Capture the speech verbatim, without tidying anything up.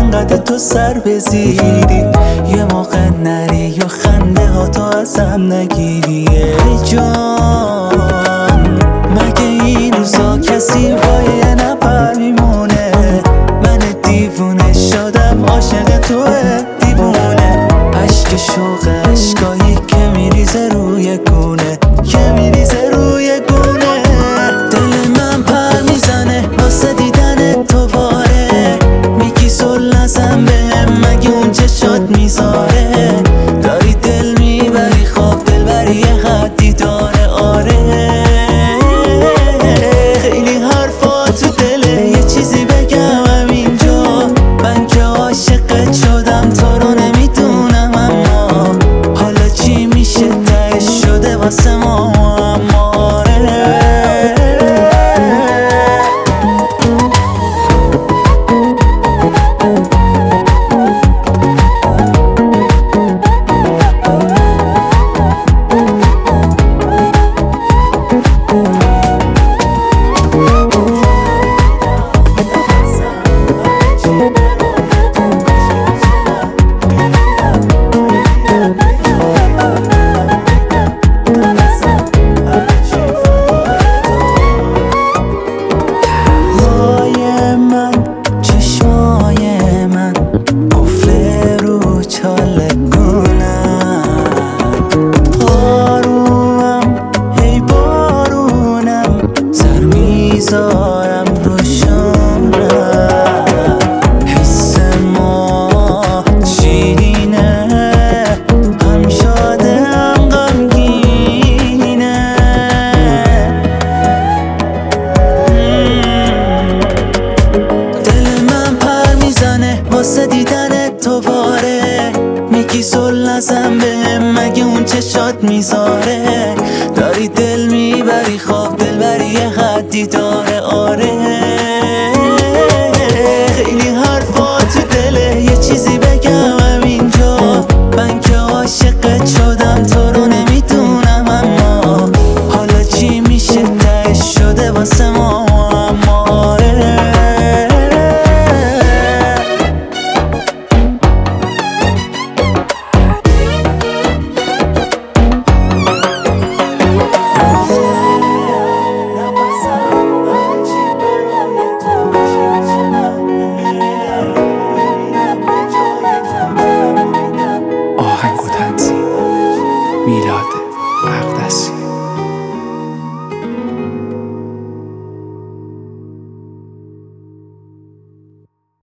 انقدر تو سر بزیری، یه موقع نری و خنده ها تو ازم نگیری. ای جان مگه این روزا کسی با یه نفر میمونه؟ من دیوونه شدم عاشق توه دیوونه. عشق شوق عشقایی که میریزه روی گونه، که میریزه روی گونه. دل من پر میزنه واسه دیدن تو باره، میگی سل نزن بهم مگه اون چشات میذاره. داری دل میبری خواب دلبری یه حدی داره. آره خیلی حرفا تو دله، یه چیزی بگم همینجا. من که عاشقت شدم تو رو نمیدونم، اما حالا چی میشه تهش شده واسه ما. اما آره میذارم روشونم. حس ما شیرینه، هم شاده هم غمگینه. دل من پر میزنه واسه دیدن تو باره، میگی زل نزن بهم مگه اون چشات میذاره. داری دل میبری خواب دلبری یه حدی داره. آره خیلی حرفا تو دله، یه چیزی بگم همینجا. من که عاشقت شدم تو رو نمیدونم، اما حالا چی میشه تهش شده واسه ما. اما آره آهنگ و تنظیم میلاد